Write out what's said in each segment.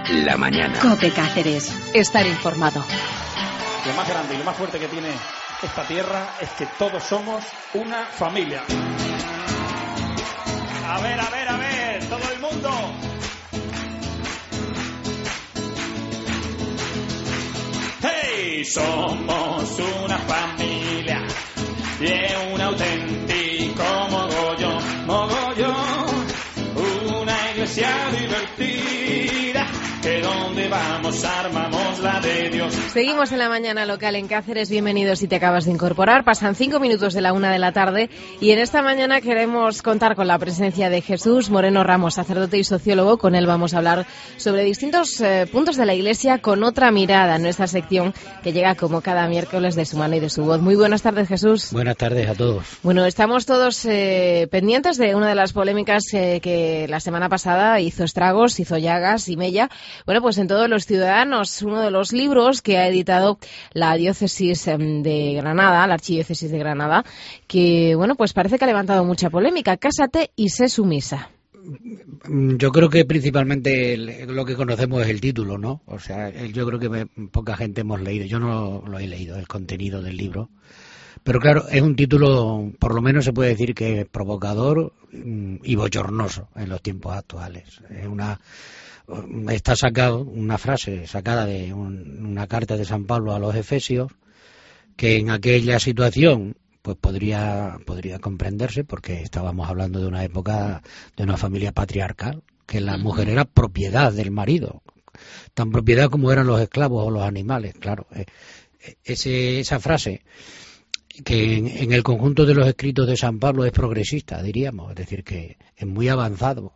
la mañana. COPE Cáceres. Estar informado. Lo más grande y lo más fuerte que tiene esta tierra es que todos somos una familia. A ver, todo el mundo. ¡Hey! Somos una familia y un auténtico mogollón, una iglesia divertida, que donde vamos armamos la de Dios. Seguimos en la mañana local en Cáceres. Bienvenidos si te acabas de incorporar. Pasan 5 minutos de la 1 de la tarde y en esta mañana queremos contar con la presencia de Jesús Moreno Ramos, sacerdote y sociólogo. Con él vamos a hablar sobre distintos puntos de la Iglesia con otra mirada en nuestra sección que llega como cada miércoles de su mano y de su voz. Muy buenas tardes, Jesús. Buenas tardes a todos. Bueno, estamos todos pendientes de una de las polémicas que la semana pasada hizo estragos, hizo llagas y mella. Bueno, pues en todos los ciudadanos, uno de los libros que ha editado la diócesis de Granada, la archidiócesis de Granada, que, bueno, pues parece que ha levantado mucha polémica. Cásate y sé sumisa. Yo creo que principalmente lo que conocemos es el título, ¿no? O sea, yo creo que poca gente hemos leído. Yo no lo he leído, el contenido del libro. Pero claro, es un título, por lo menos se puede decir que es provocador y bochornoso en los tiempos actuales. Está sacado una frase sacada de una carta de San Pablo a los Efesios, que en aquella situación pues podría comprenderse, porque estábamos hablando de una época de una familia patriarcal, que la mujer era propiedad del marido, tan propiedad como eran los esclavos o los animales. Claro, esa frase que en el conjunto de los escritos de San Pablo es progresista, diríamos, es decir, que es muy avanzado.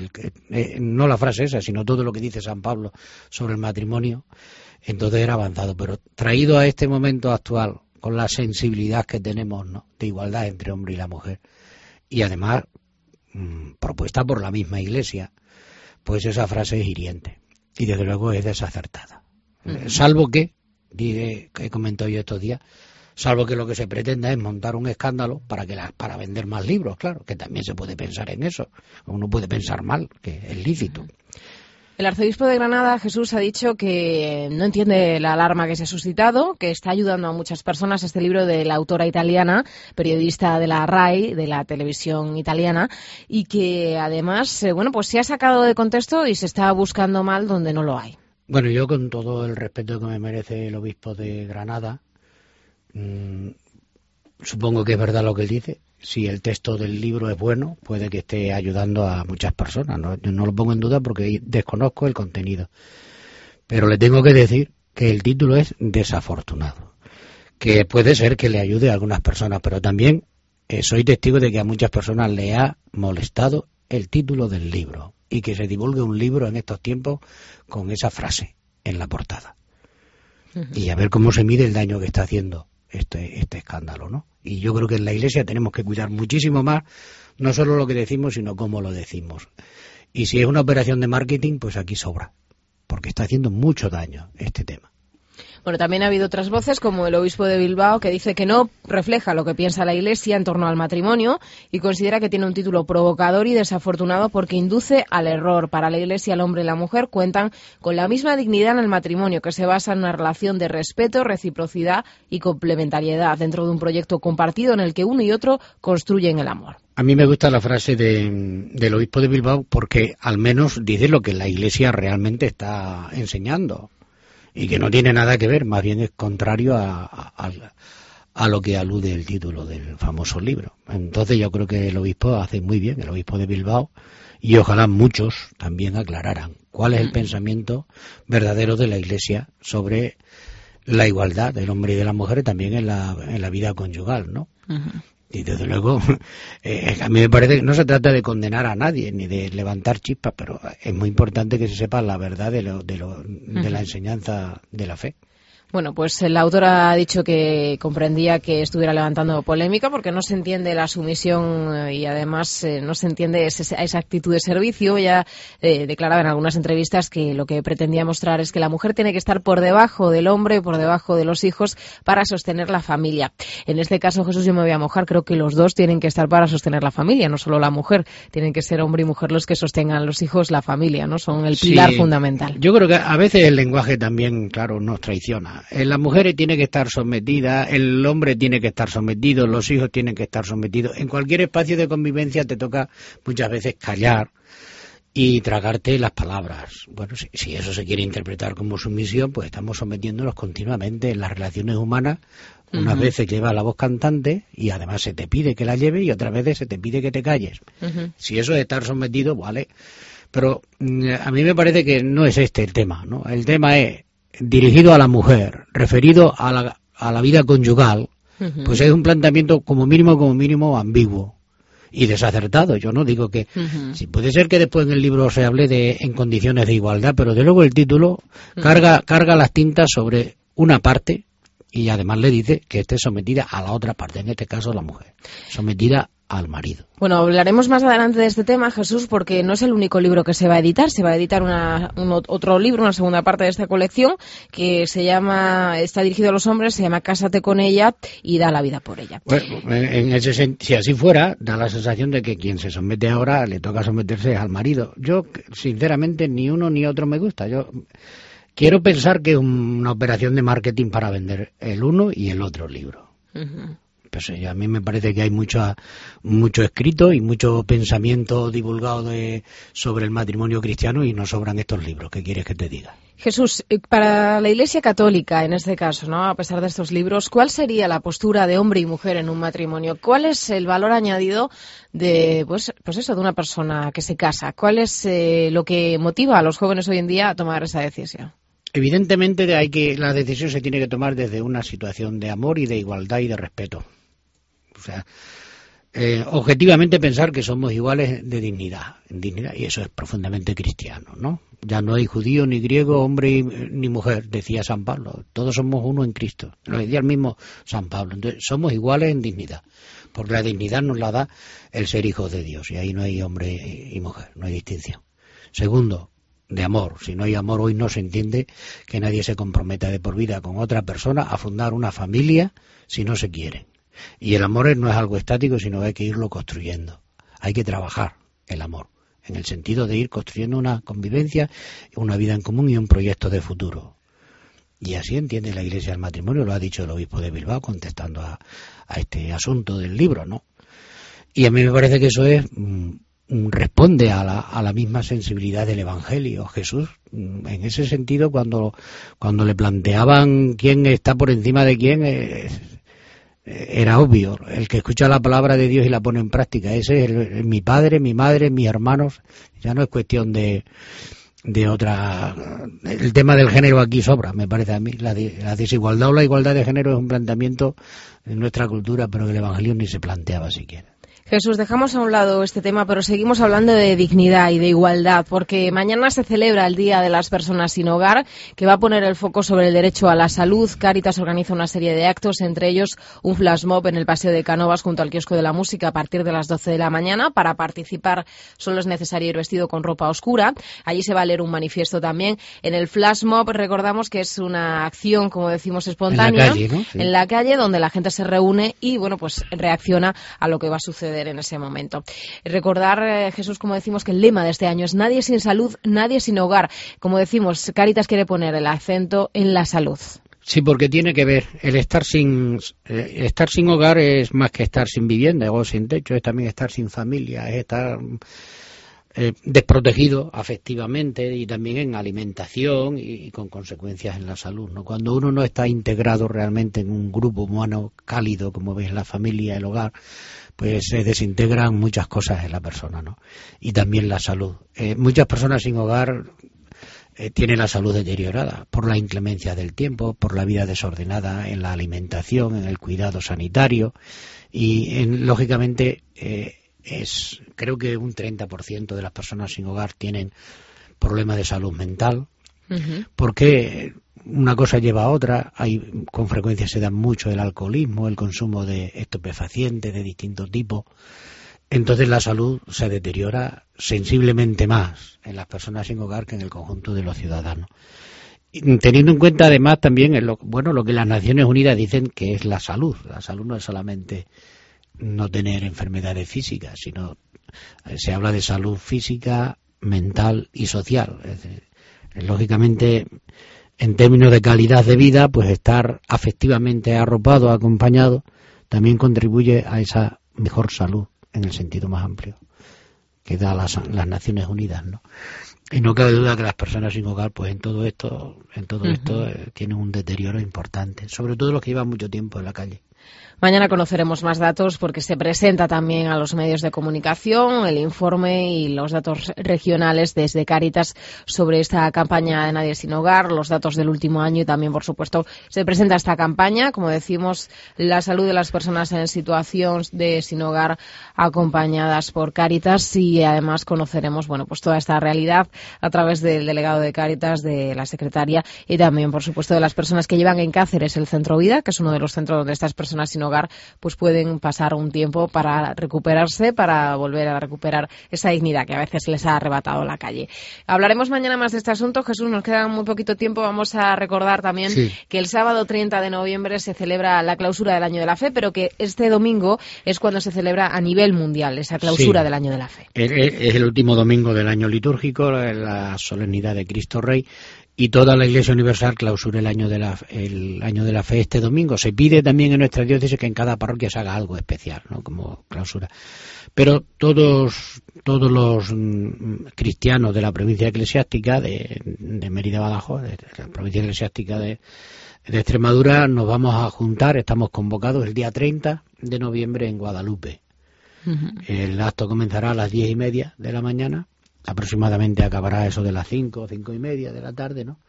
No la frase esa, sino todo lo que dice San Pablo sobre el matrimonio, entonces era avanzado, pero traído a este momento actual, con la sensibilidad que tenemos, ¿no?, de igualdad entre hombre y la mujer, y además propuesta por la misma Iglesia, pues esa frase es hiriente, y desde luego es desacertada. Salvo que he comentado yo estos días, salvo que lo que se pretenda es montar un escándalo para vender más libros, claro, que también se puede pensar en eso. Uno puede pensar mal, que es lícito. El arzobispo de Granada, Jesús, ha dicho que no entiende la alarma que se ha suscitado, que está ayudando a muchas personas este libro de la autora italiana, periodista de la RAI, de la televisión italiana, y que además, pues se ha sacado de contexto y se está buscando mal donde no lo hay. Bueno, yo con todo el respeto que me merece el obispo de Granada, supongo que es verdad lo que él dice. Si el texto del libro es bueno, puede que esté ayudando a muchas personas, ¿no? Yo no lo pongo en duda porque desconozco el contenido, pero le tengo que decir que el título es desafortunado, que puede ser que le ayude a algunas personas, pero también soy testigo de que a muchas personas le ha molestado el título del libro y que se divulgue un libro en estos tiempos con esa frase en la portada. Y a ver cómo se mide el daño que está haciendo este escándalo, ¿no? Y yo creo que en la Iglesia tenemos que cuidar muchísimo más, no solo lo que decimos, sino cómo lo decimos. Y si es una operación de marketing, pues aquí sobra, porque está haciendo mucho daño este tema. Bueno, también ha habido otras voces, como el obispo de Bilbao, que dice que no refleja lo que piensa la Iglesia en torno al matrimonio y considera que tiene un título provocador y desafortunado porque induce al error. Para la Iglesia, el hombre y la mujer cuentan con la misma dignidad en el matrimonio, que se basa en una relación de respeto, reciprocidad y complementariedad dentro de un proyecto compartido en el que uno y otro construyen el amor. A mí me gusta la frase del obispo de Bilbao porque al menos dice lo que la Iglesia realmente está enseñando. Y que no tiene nada que ver, más bien es contrario a lo que alude el título del famoso libro. Entonces yo creo que el obispo hace muy bien, el obispo de Bilbao, y ojalá muchos también aclararan cuál es el pensamiento verdadero de la Iglesia sobre la igualdad del hombre y de la mujer también en la vida conyugal, ¿no? Y desde luego, a mí me parece que no se trata de condenar a nadie ni de levantar chispas, pero es muy importante que se sepa la verdad de la enseñanza de la fe. Bueno, pues la autora ha dicho que comprendía que estuviera levantando polémica porque no se entiende la sumisión y además no se entiende esa actitud de servicio. Ella declaraba en algunas entrevistas que lo que pretendía mostrar es que la mujer tiene que estar por debajo del hombre, por debajo de los hijos para sostener la familia. En este caso, Jesús, yo me voy a mojar, creo que los dos tienen que estar para sostener la familia, no solo la mujer. Tienen que ser hombre y mujer los que sostengan los hijos, la familia, ¿no? Son el pilar fundamental. Yo creo que a veces el lenguaje también, claro, nos traiciona. La mujer tiene que estar sometida, el hombre tiene que estar sometido, los hijos tienen que estar sometidos. En cualquier espacio de convivencia te toca muchas veces callar y tragarte las palabras. Bueno, si eso se quiere interpretar como sumisión, pues estamos sometiéndonos continuamente en las relaciones humanas. Unas veces lleva la voz cantante y además se te pide que la lleve y otras veces se te pide que te calles. Si eso es estar sometido, vale. Pero a mí me parece que no es este el tema, ¿no? El tema es dirigido a la mujer, referido a la vida conyugal, pues es un planteamiento como mínimo ambiguo y desacertado. Yo no digo que si puede ser que después en el libro se hable de en condiciones de igualdad, pero de luego el título carga las tintas sobre una parte y además le dice que esté sometida a la otra parte, en este caso la mujer, sometida al marido. Bueno, hablaremos más adelante de este tema, Jesús, porque no es el único libro que se va a editar. Se va a editar otro libro, una segunda parte de esta colección, que está dirigido a los hombres, se llama Cásate con ella y da la vida por ella. Bueno, si así fuera, da la sensación de que quien se somete ahora le toca someterse al marido. Yo, sinceramente, ni uno ni otro me gusta. Yo quiero pensar que es una operación de marketing para vender el uno y el otro libro. Pues a mí me parece que hay mucho escrito y mucho pensamiento divulgado sobre el matrimonio cristiano y nos sobran estos libros. ¿Qué quieres que te diga? Jesús, para la Iglesia Católica, en este caso, ¿no? A pesar de estos libros, ¿cuál sería la postura de hombre y mujer en un matrimonio? ¿Cuál es el valor añadido de, pues eso, de una persona que se casa? ¿Cuál es lo que motiva a los jóvenes hoy en día a tomar esa decisión? Evidentemente la decisión se tiene que tomar desde una situación de amor y de igualdad y de respeto. O sea, objetivamente pensar que somos iguales de dignidad, y eso es profundamente cristiano, ¿no? Ya no hay judío ni griego, hombre ni mujer, decía San Pablo. Todos somos uno en Cristo. Lo decía el mismo San Pablo. Entonces, somos iguales en dignidad, porque la dignidad nos la da el ser hijos de Dios, y ahí no hay hombre y mujer, no hay distinción. Segundo, de amor. Si no hay amor, hoy no se entiende que nadie se comprometa de por vida con otra persona a fundar una familia si no se quiere. Y el amor no es algo estático, sino que hay que irlo construyendo. Hay que trabajar el amor, en el sentido de ir construyendo una convivencia, una vida en común y un proyecto de futuro. Y así entiende la Iglesia el matrimonio, lo ha dicho el obispo de Bilbao contestando a este asunto del libro, ¿no? Y a mí me parece que eso responde a la misma sensibilidad del Evangelio. Jesús, en ese sentido, cuando le planteaban quién está por encima de quién, era obvio. El que escucha la palabra de Dios y la pone en práctica, ese es mi padre, mi madre, mis hermanos. Ya no es cuestión de otra. El tema del género aquí sobra, me parece a mí. La desigualdad o la igualdad de género es un planteamiento en nuestra cultura, pero el Evangelio ni se planteaba siquiera. Jesús, dejamos a un lado este tema, pero seguimos hablando de dignidad y de igualdad, porque mañana se celebra el Día de las Personas sin Hogar, que va a poner el foco sobre el derecho a la salud. Cáritas organiza una serie de actos, entre ellos un flash mob en el Paseo de Cánovas junto al Kiosco de la Música a partir de las 12 de la mañana. Para participar solo es necesario ir vestido con ropa oscura. Allí se va a leer un manifiesto también. En el flash mob recordamos que es una acción, como decimos, espontánea, en la calle, ¿no? Sí. En la calle, donde la gente se reúne y, bueno, pues reacciona a lo que va a suceder en ese momento. Recordar, Jesús, como decimos, que el lema de este año es nadie sin salud, nadie sin hogar. Como decimos, Cáritas quiere poner el acento en la salud. Sí, porque tiene que ver, el estar sin hogar es más que estar sin vivienda o sin techo, es también estar sin familia, es estar desprotegido afectivamente y también en alimentación y con consecuencias en la salud, ¿no? Cuando uno no está integrado realmente en un grupo humano cálido, como ves, la familia, el hogar, pues se desintegran muchas cosas en la persona, ¿no? Y también la salud. Muchas personas sin hogar tienen la salud deteriorada por la inclemencia del tiempo, por la vida desordenada en la alimentación, en el cuidado sanitario y lógicamente creo que un 30% de las personas sin hogar tienen problemas de salud mental Porque una cosa lleva a otra, con frecuencia se da mucho el alcoholismo, el consumo de estupefacientes de distintos tipos. Entonces la salud se deteriora sensiblemente más en las personas sin hogar que en el conjunto de los ciudadanos. Teniendo en cuenta además también lo que las Naciones Unidas dicen que es la salud. La salud no es solamente no tener enfermedades físicas, sino se habla de salud física, mental y social. Es decir, lógicamente, en términos de calidad de vida, pues estar afectivamente arropado, acompañado, también contribuye a esa mejor salud en el sentido más amplio que da las Naciones Unidas, ¿no? Y no cabe duda que las personas sin hogar, pues en todo esto tienen un deterioro importante, sobre todo los que llevan mucho tiempo en la calle. Mañana conoceremos más datos porque se presenta también a los medios de comunicación el informe y los datos regionales desde Cáritas sobre esta campaña de Nadie sin Hogar, los datos del último año y también, por supuesto, se presenta esta campaña, como decimos, la salud de las personas en situación de sin hogar acompañadas por Cáritas y además conoceremos, pues toda esta realidad a través del delegado de Cáritas, de la secretaria y también, por supuesto, de las personas que llevan en Cáceres el Centro Vida, que es uno de los centros donde estas personas sin hogar pues pueden pasar un tiempo para recuperarse, para volver a recuperar esa dignidad que a veces les ha arrebatado la calle. Hablaremos mañana más de este asunto. Jesús, nos queda muy poquito tiempo. Vamos a recordar también que el sábado 30 de noviembre se celebra la clausura del Año de la Fe, pero que este domingo es cuando se celebra a nivel mundial esa clausura del Año de la Fe. Es el último domingo del año litúrgico, la solemnidad de Cristo Rey. Y toda la Iglesia Universal clausura el año de la Fe este domingo. Se pide también en nuestra diócesis que en cada parroquia se haga algo especial, ¿no? Como clausura. Pero todos los cristianos de la provincia eclesiástica de Mérida-Badajoz, de la provincia eclesiástica de Extremadura, nos vamos a juntar, estamos convocados el día 30 de noviembre en Guadalupe. El acto comenzará a las 10:30 de la mañana. Aproximadamente acabará eso de las 5:30 de la tarde, ¿no?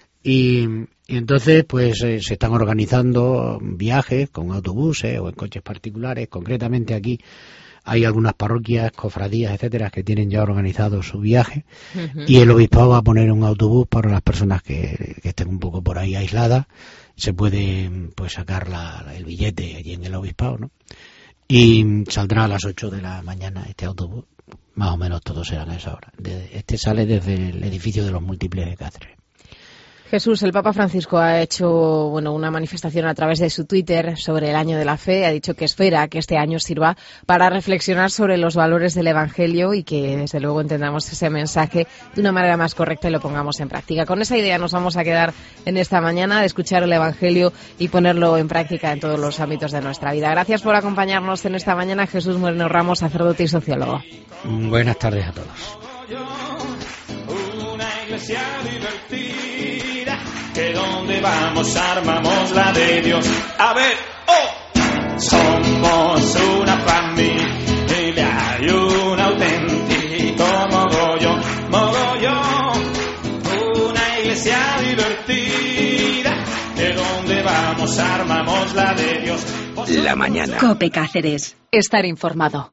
Y entonces, pues se están organizando viajes con autobuses o en coches particulares. Concretamente aquí hay algunas parroquias, cofradías, etcétera, que tienen ya organizado su viaje. Y el obispado va a poner un autobús para las personas que estén un poco por ahí aisladas. Se puede pues sacar el billete allí en el obispado, ¿no? Y saldrá a las 8 de la mañana este autobús. Más o menos todos serán a esa hora. Este sale desde el edificio de los Múltiples de Cáceres. Jesús, el Papa Francisco ha hecho una manifestación a través de su Twitter sobre el Año de la Fe. Ha dicho que espera que este año sirva para reflexionar sobre los valores del Evangelio y que, desde luego, entendamos ese mensaje de una manera más correcta y lo pongamos en práctica. Con esa idea nos vamos a quedar en esta mañana, de escuchar el Evangelio y ponerlo en práctica en todos los ámbitos de nuestra vida. Gracias por acompañarnos en esta mañana, Jesús Moreno Ramos, sacerdote y sociólogo. Buenas tardes a todos. Una iglesia divertida, que donde vamos armamos la de Dios. A ver, somos una familia y un auténtico mogollón. Una iglesia divertida, que donde vamos armamos la de Dios. La mañana. COPE Cáceres. Estar informado.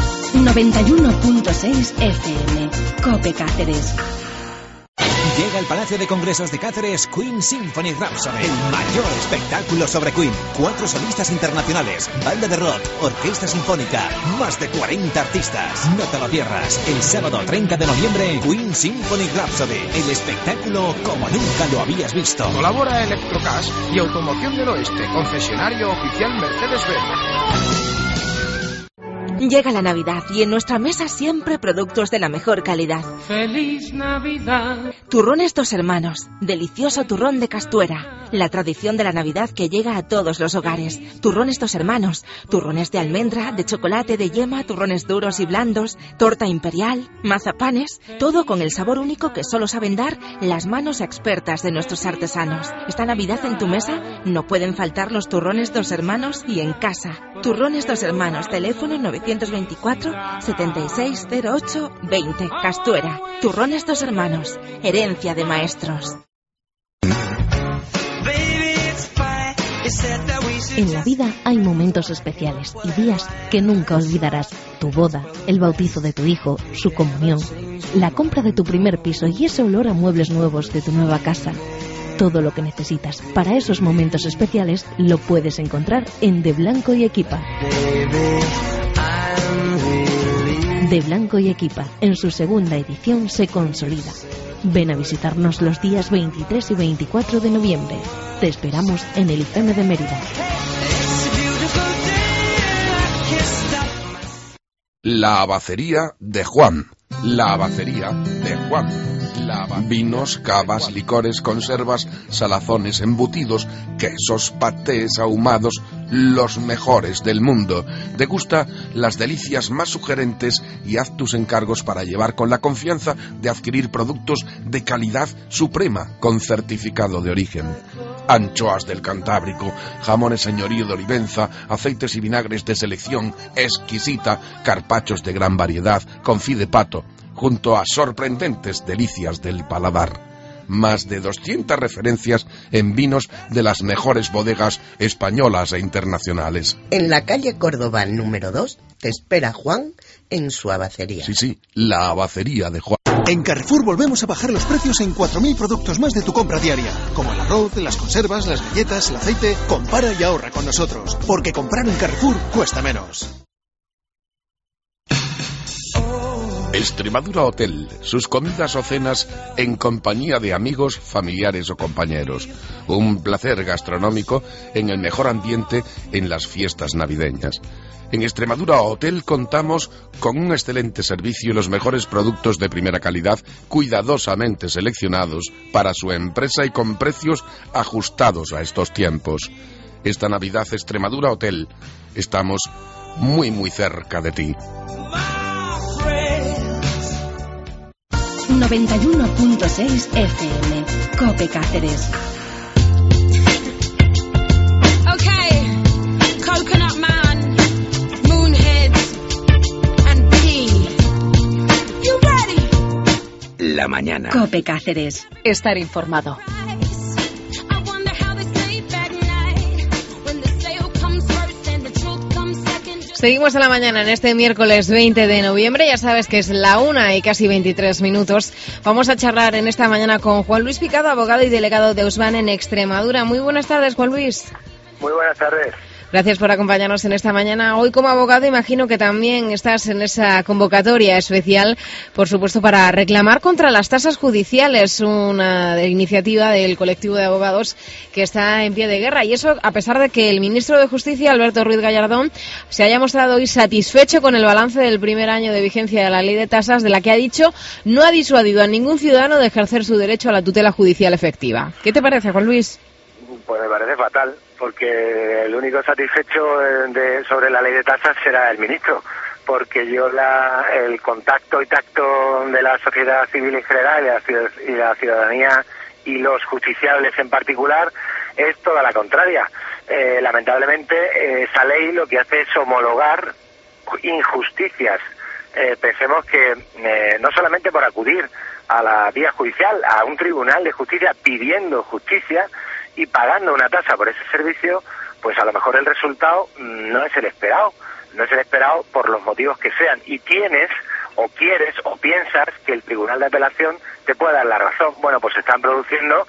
91.6 FM. COPE Cáceres. Llega al Palacio de Congresos de Cáceres Queen Symphony Rhapsody, el mayor espectáculo sobre Queen. 4 solistas internacionales, banda de rock, orquesta sinfónica, más de 40 artistas. No te lo pierdas. El sábado 30 de noviembre, Queen Symphony Rhapsody, el espectáculo como nunca lo habías visto. Colabora Electrocas y Automoción del Oeste, concesionario oficial Mercedes-Benz. Llega la Navidad y en nuestra mesa siempre productos de la mejor calidad. ¡Feliz Navidad! Turrones Dos Hermanos, delicioso turrón de Castuera. La tradición de la Navidad que llega a todos los hogares. Turrones Dos Hermanos, turrones de almendra, de chocolate, de yema, turrones duros y blandos, torta imperial, mazapanes, todo con el sabor único que solo saben dar las manos expertas de nuestros artesanos. Esta Navidad en tu mesa no pueden faltar los turrones Dos Hermanos y en casa. Turrones Dos Hermanos, teléfono 924 7608 20, Castuera. Turrones Dos Hermanos, herencia de maestros. En la vida hay momentos especiales y días que nunca olvidarás. Tu boda, el bautizo de tu hijo, su comunión, la compra de tu primer piso y ese olor a muebles nuevos de tu nueva casa. Todo lo que necesitas para esos momentos especiales lo puedes encontrar en De Blanco y Equipa. De Blanco y Equipa, en su segunda edición, se consolida. Ven a visitarnos los días 23 y 24 de noviembre. Te esperamos en el IFEM de Mérida. La Abacería de Juan. La Abacería de Juan. Vinos, cavas, licores, conservas, salazones, embutidos, quesos, patés ahumados, los mejores del mundo. Degusta las delicias más sugerentes y haz tus encargos para llevar con la confianza de adquirir productos de calidad suprema con certificado de origen. Anchoas del Cantábrico, jamones señorío de Olivenza, aceites y vinagres de selección exquisita, carpachos de gran variedad, confit de pato, junto a sorprendentes delicias del paladar. Más de 200 referencias en vinos de las mejores bodegas españolas e internacionales. En la calle Córdoba número 2 te espera Juan en su abacería. Sí, la abacería de Juan. En Carrefour volvemos a bajar los precios en 4.000 productos más de tu compra diaria, como el arroz, las conservas, las galletas, el aceite. Compara y ahorra con nosotros, porque comprar en Carrefour cuesta menos. Extremadura Hotel, sus comidas o cenas en compañía de amigos, familiares o compañeros. Un placer gastronómico en el mejor ambiente en las fiestas navideñas. En Extremadura Hotel contamos con un excelente servicio y los mejores productos de primera calidad, cuidadosamente seleccionados para su empresa y con precios ajustados a estos tiempos. Esta Navidad Extremadura Hotel, estamos muy cerca de ti. 91.6 FM, COPE Cáceres. Okay, Coconut Man, Moonheads and P. You ready? La mañana. COPE Cáceres. Estar informado. Seguimos a la mañana en este miércoles 20 de noviembre, ya sabes que es la 1 y casi 23 minutos. Vamos a charlar en esta mañana con Juan Luis Picado, abogado y delegado de USBAN en Extremadura. Muy buenas tardes, Juan Luis. Muy buenas tardes. Gracias por acompañarnos en esta mañana. Hoy como abogado imagino que también estás en esa convocatoria especial, por supuesto, para reclamar contra las tasas judiciales, una iniciativa del colectivo de abogados que está en pie de guerra. Y eso a pesar de que el ministro de Justicia, Alberto Ruiz Gallardón, se haya mostrado hoy satisfecho con el balance del primer año de vigencia de la ley de tasas, de la que ha dicho no ha disuadido a ningún ciudadano de ejercer su derecho a la tutela judicial efectiva. ¿Qué te parece, Juan Luis? Pues me parece fatal, porque el único satisfecho sobre la ley de tasas será el ministro, porque el contacto y tacto de la sociedad civil en general y la ciudadanía y los justiciables en particular es toda la contraria. Lamentablemente esa ley lo que hace es homologar injusticias. Pensemos que no solamente por acudir a la vía judicial, a un tribunal de justicia pidiendo justicia y pagando una tasa por ese servicio, pues a lo mejor el resultado no es el esperado. No es el esperado por los motivos que sean. Y tienes, o quieres, o piensas que el Tribunal de Apelación te puede dar la razón. Bueno, pues se están produciendo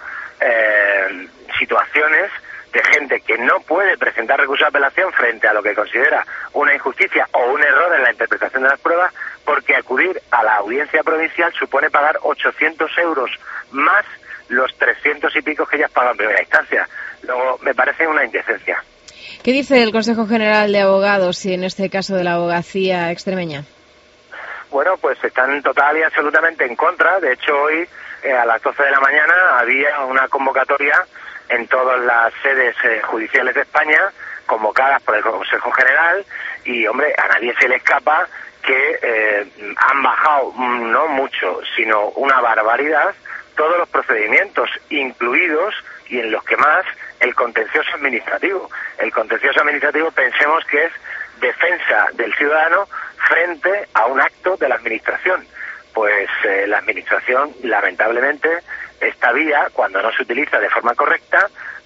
situaciones de gente que no puede presentar recurso de apelación frente a lo que considera una injusticia o un error en la interpretación de las pruebas, porque acudir a la audiencia provincial supone pagar 800 euros más los 300 y pico que ya has pagado en primera instancia. Luego, me parece una indecencia. ¿Qué dice el Consejo General de Abogados y en este caso de la abogacía extremeña? Bueno, pues están total y absolutamente en contra. De hecho, hoy a las 12 de la mañana había una convocatoria en todas las sedes judiciales de España, convocadas por el Consejo General, y, hombre, a nadie se le escapa que han bajado, no mucho, sino una barbaridad, todos los procedimientos, incluidos, y en los que más, el contencioso administrativo. El contencioso administrativo, pensemos que es defensa del ciudadano frente a un acto de la Administración. Pues la Administración, lamentablemente, esta vía, cuando no se utiliza de forma correcta,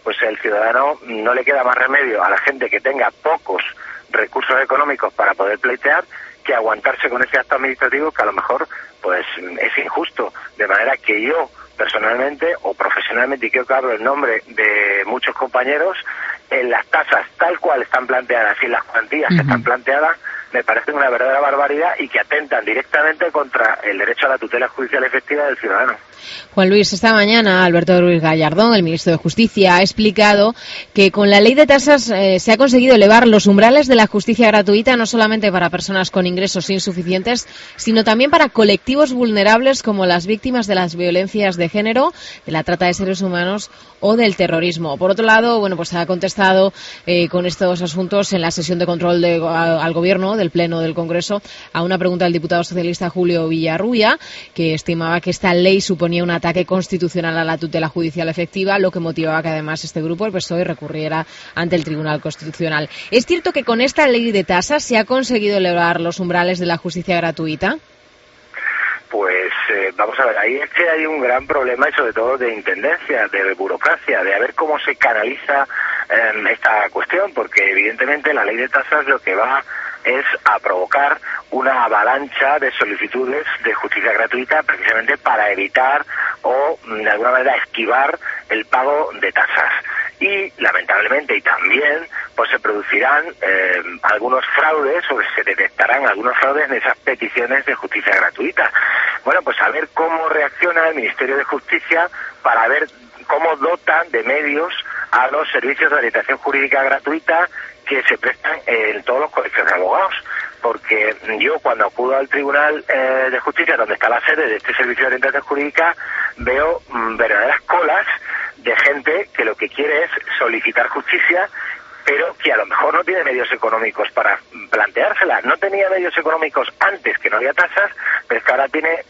pues el ciudadano no le queda más remedio a la gente que tenga pocos recursos económicos para poder pleitear que aguantarse con ese acto administrativo que a lo mejor pues es injusto. De manera que yo personalmente o profesionalmente, y creo que hablo en nombre de muchos compañeros, en las tasas tal cual están planteadas y en las cuantías que están planteadas, me parecen una verdadera barbaridad y que atentan directamente contra el derecho a la tutela judicial efectiva del ciudadano. Juan Luis, esta mañana Alberto Ruiz Gallardón, el ministro de Justicia, ha explicado que con la ley de tasas se ha conseguido elevar los umbrales de la justicia gratuita no solamente para personas con ingresos insuficientes, sino también para colectivos vulnerables como las víctimas de las violencias de género, de la trata de seres humanos o del terrorismo. Por otro lado, bueno, pues ha contestado con estos asuntos en la sesión de control al Gobierno del Pleno del Congreso a una pregunta del diputado socialista Julio Villarrubia, que estimaba que esta ley suponía un ataque constitucional a la tutela judicial efectiva, lo que motivaba que además este grupo, el PSOE, recurriera ante el Tribunal Constitucional. ¿Es cierto que con esta ley de tasas se ha conseguido elevar los umbrales de la justicia gratuita? Pues vamos a ver, ahí es que hay un gran problema y sobre todo de intendencia, de burocracia, de a ver cómo se canaliza esta cuestión, porque evidentemente la ley de tasas lo que va es a provocar una avalancha de solicitudes de justicia gratuita precisamente para evitar o de alguna manera esquivar el pago de tasas. Y lamentablemente y también pues se producirán algunos fraudes o se detectarán algunos fraudes en esas peticiones de justicia gratuita. Bueno, pues a ver cómo reacciona el Ministerio de Justicia para ver cómo dotan de medios a los servicios de orientación jurídica gratuita que se prestan en todos los colegios de abogados, porque yo cuando acudo al Tribunal de Justicia, donde está la sede de este servicio de orientación jurídica, veo verdaderas colas de gente que lo que quiere es solicitar justicia, pero que a lo mejor no tiene medios económicos para planteársela. No tenía medios económicos antes, que no había tasas, pero es que ahora tiene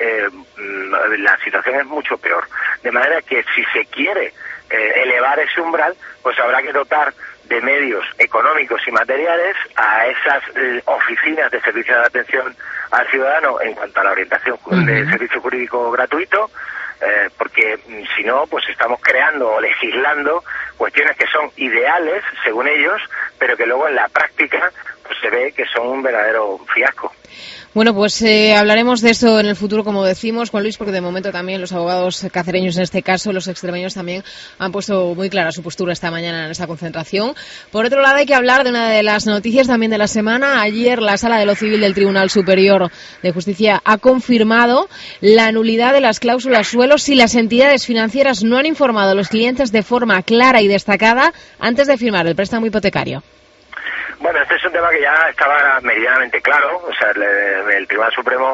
la situación es mucho peor. De manera que si se quiere elevar ese umbral, pues habrá que dotar de medios económicos y materiales a esas oficinas de servicio de atención al ciudadano en cuanto a la orientación de servicio jurídico gratuito, porque si no, pues estamos creando o legislando cuestiones que son ideales, según ellos, pero que luego en la práctica pues se ve que son un verdadero fiasco. Bueno, pues hablaremos de eso en el futuro, como decimos, Juan Luis, porque de momento también los abogados cacereños, en este caso, los extremeños también han puesto muy clara su postura esta mañana en esta concentración. Por otro lado, hay que hablar de una de las noticias también de la semana. Ayer la Sala de lo Civil del Tribunal Superior de Justicia ha confirmado la nulidad de las cláusulas suelo si las entidades financieras no han informado a los clientes de forma clara y destacada antes de firmar el préstamo hipotecario. Bueno, este es un tema que ya estaba meridianamente claro. O sea, el Tribunal Supremo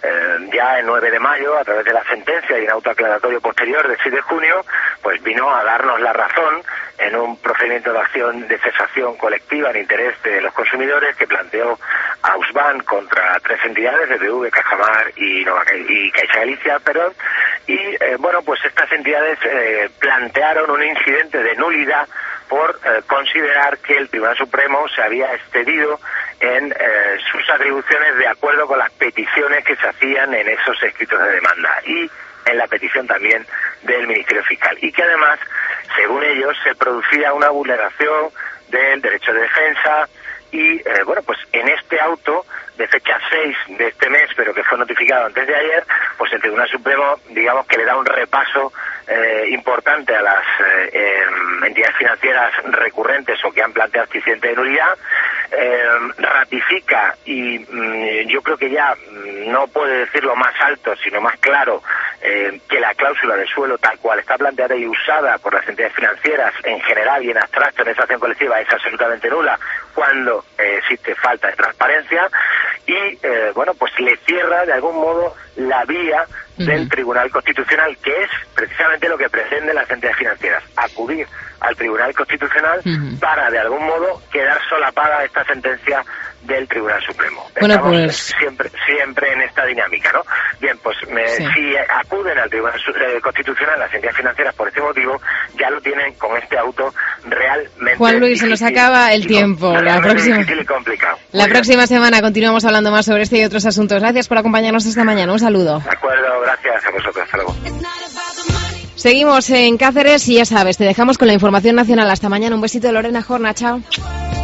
ya el 9 de mayo, a través de la sentencia y un auto aclaratorio posterior del 6 de junio, pues vino a darnos la razón en un procedimiento de acción de cesación colectiva en interés de los consumidores que planteó Ausban contra 3 entidades, BBV, Cajamar y Caixa Galicia, perdón. Y bueno, pues estas entidades plantearon un incidente de nulidad por considerar que el Tribunal Supremo se había excedido en sus atribuciones de acuerdo con las peticiones que se hacían en esos escritos de demanda y en la petición también del Ministerio Fiscal, y que además, según ellos, se producía una vulneración del derecho de defensa y, bueno, pues en este auto de fecha 6 de este mes, pero que fue notificado antes de ayer, pues el Tribunal Supremo, digamos que le da un repaso importante a las entidades financieras recurrentes o que han planteado este incidente de nulidad, ratifica y yo creo que ya no puede decirlo más alto, sino más claro, que la cláusula del suelo tal cual está planteada y usada por las entidades financieras en general y en abstracto en esa acción colectiva es absolutamente nula cuando existe falta de transparencia y, bueno, pues le cierra de algún modo la vía del Tribunal Constitucional, que es precisamente lo que pretenden las entidades financieras, acudir al Tribunal Constitucional para, de algún modo, quedar solapada esta sentencia del Tribunal Supremo. Bueno, estamos siempre en esta dinámica, ¿no? Bien, pues si acuden al Tribunal Constitucional las entidades financieras por este motivo, ya lo tienen con este auto realmente Juan Luis, se nos acaba el tiempo. La próxima semana continuamos hablando más sobre este y otros asuntos. Gracias por acompañarnos esta mañana. Un saludo. De acuerdo, gracias a vosotros. Hasta luego. Seguimos en Cáceres y ya sabes, te dejamos con la información nacional. Hasta mañana. Un besito de Lorena Jorna. Chao.